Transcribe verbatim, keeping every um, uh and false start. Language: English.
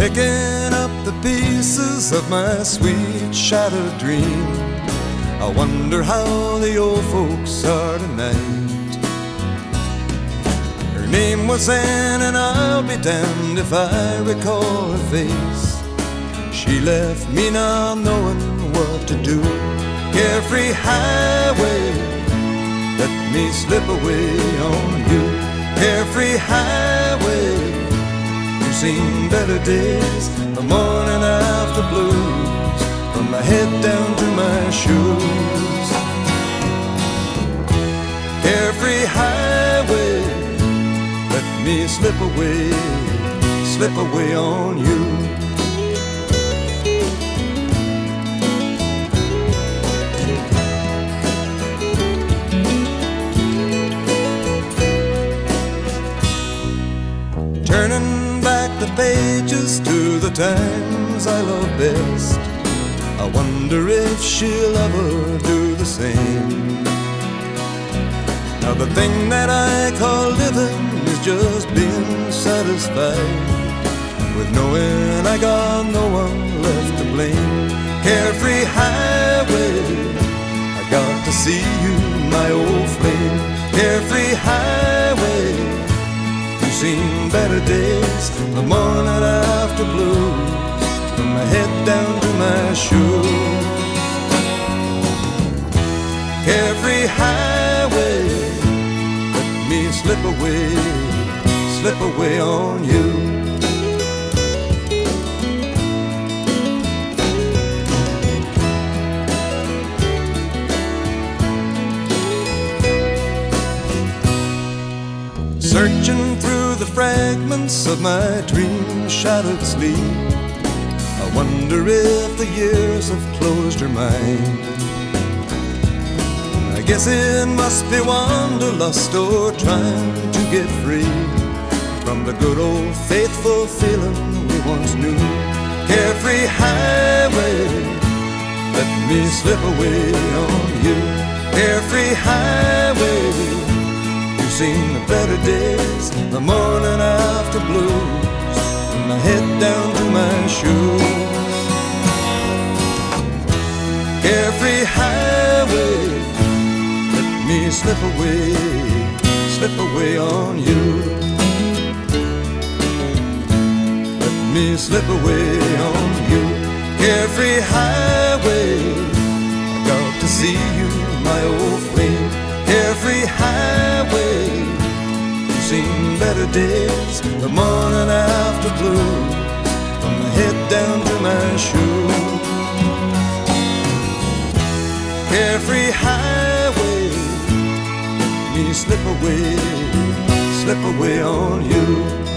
picking up the pieces of my sweet shattered dream. I wonder how the old folks are tonight. Her name was Anne, and I'll be damned if I recall her face. She left me not knowing what to do. Carefree highway, let me slip away on you. Carefree highway, you've seen better days, the morning after blues, from my head down to my shoes. Carefree highway, let me slip away, slip away on you. Turning back the pages to the times I love best, I wonder if she'll ever do the same. Now the thing that I call living is just being satisfied with knowing I got no one left to blame. Carefree highway, I got to see you, my old flame. Carefree highway, seen better days, the morning after blues, from my head down to my shoes. Carefree highway, let me slip away, slip away on you. Searching through the fragments of my dream-shattered sleep, I wonder if the years have closed her mind. I guess it must be wanderlust or trying to get free from the good old faithful feeling we once knew. Carefree highway, let me slip away on you. Carefree highway, seen the better days, the morning after blues, from my head down to my shoes. Carefree highway, let me slip away, slip away on you. Let me slip away on you. Carefree highway, I got to see you, my old flame. Carefree highway, you've seen better days, the morning after blues, from my head down to my shoes. Carefree highway, let me slip away, slip away on you.